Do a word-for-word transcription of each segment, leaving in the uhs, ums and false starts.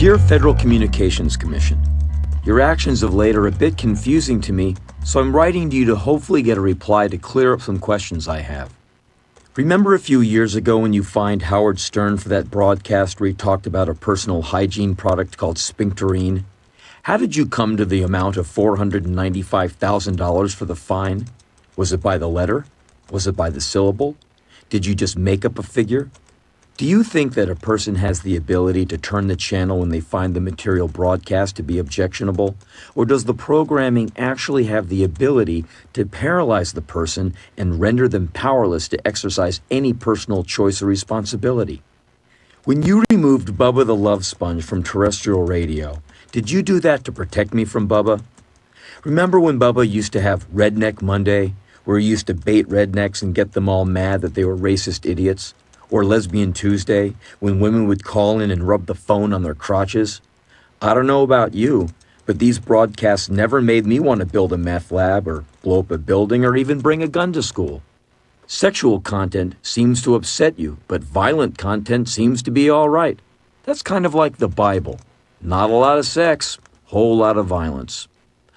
Dear Federal Communications Commission, your actions of late are a bit confusing to me, so I'm writing to you to hopefully get a reply to clear up some questions I have. Remember a few years ago when you fined Howard Stern for that broadcast where he talked about a personal hygiene product called Sphincterine? How did you come to the amount of four hundred ninety-five thousand dollars for the fine? Was it by the letter? Was it by the syllable? Did you just make up a figure? Do you think that a person has the ability to turn the channel when they find the material broadcast to be objectionable? Or does the programming actually have the ability to paralyze the person and render them powerless to exercise any personal choice or responsibility? When you removed Bubba the Love Sponge from terrestrial radio, did you do that to protect me from Bubba? Remember when Bubba used to have Redneck Monday, where he used to bait rednecks and get them all mad that they were racist idiots? Or Lesbian Tuesday, when women would call in and rub the phone on their crotches? I don't know about you, but these broadcasts never made me want to build a meth lab or blow up a building or even bring a gun to school. Sexual content seems to upset you, but violent content seems to be all right. That's kind of like the Bible. Not a lot of sex, whole lot of violence.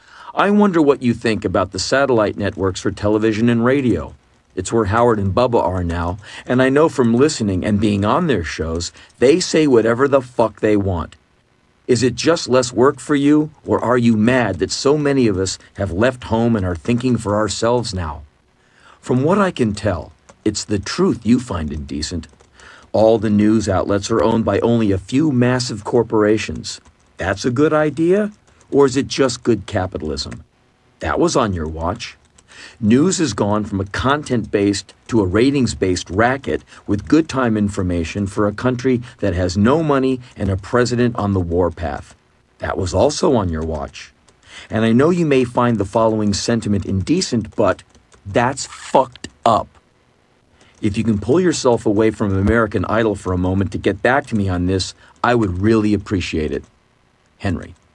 I wonder what you think about the satellite networks for television and radio. It's where Howard and Bubba are now, and I know from listening and being on their shows, they say whatever the fuck they want. Is it just less work for you, or are you mad that so many of us have left home and are thinking for ourselves now? From what I can tell, it's the truth you find indecent. All the news outlets are owned by only a few massive corporations. That's a good idea? Or is it just good capitalism? That was on your watch. News has gone from a content-based to a ratings-based racket with good time information for a country that has no money and a president on the warpath. That was also on your watch. And I know you may find the following sentiment indecent, but that's fucked up. If you can pull yourself away from American Idol for a moment to get back to me on this, I would really appreciate it. Henry.